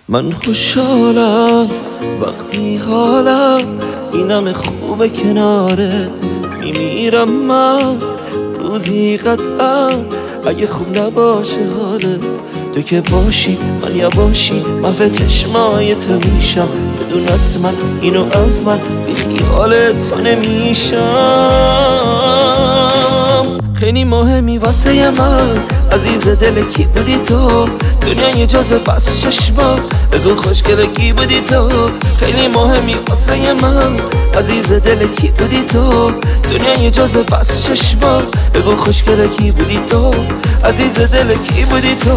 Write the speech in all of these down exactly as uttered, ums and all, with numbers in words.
من خوشحالم وقتی حالم اینم خوبه کنارت میمیرم من روزی قطعا اگه خوب نباشه حالت تو که باشی من یا باشی من به چشمای تو میشم بدونت من اینو از من بی خیال تو نمیشم خیلی مهمی واسه من عزیز دل کی بودی تو دنیا اجازه بس چشما بگو خوشگل کی بودی تو خیلی مهمی واسه من عزیز دل کی بودی تو دنیا اجازه بس چشما بگو خوشگل کی بودی تو عزیز دل کی بودی تو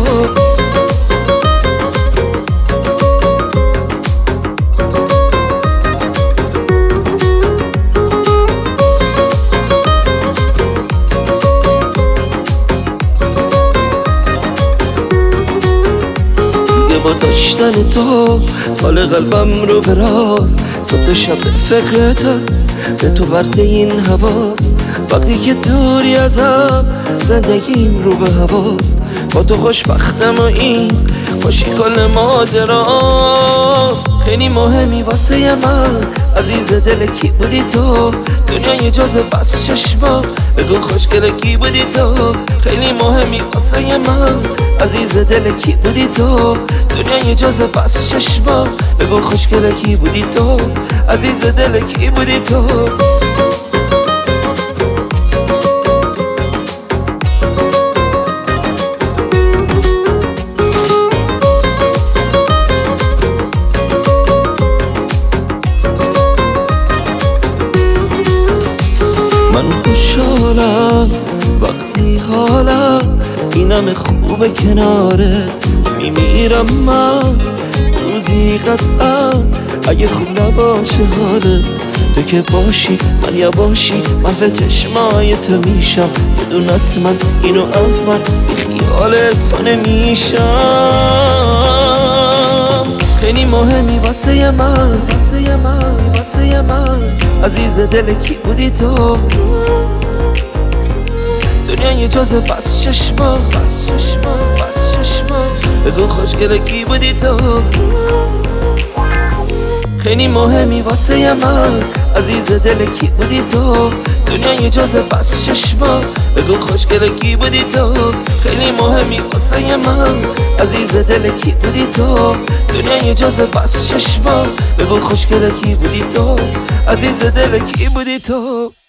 با داشتن تو حال قلبم رو براست صبح شب فکرته به تو ورده این هواست وقتی که دوری ازم زندگیم رو به هواست با تو خوشبختم و این خوشی کل ماجراست خیلی مهمی واسه من عزیز دل کی بودی تو دنیا اجازه بس چشما بگو خوشگل کی بودی تو خیلی مهمی واسه من عزیز دل کی بودی تو دنیا اجازه بس چشما بگو خوشگل کی بودی تو عزیز دل کی بودی تو من خوشحالم وقتی حالم اینم خوبه کنارت میمیرم من روزی قطعا اگه خوب نباشه حالت تو که باشی من یا باشی من به چشمای تو میشم بدونت من اینو از من بی خیال تو نمیشم خیلی مهمی واسه من واسه من واسه من عزیز دل کی بودی تو دنیا اجازه بس چشما بس چشما بس چشما بگو خوشگل کی بودی تو خیلی مهمی واسه من عزیز دل کی بودی تو دنیا اجازه بس چشما بگو خوشگل کی بودی تو خیلی مهمی واسه من عزیز دل کی بودی تو دنیا اجازه بس چشما بگو خوشگل کی بودی تو عزیز دل کی بودی تو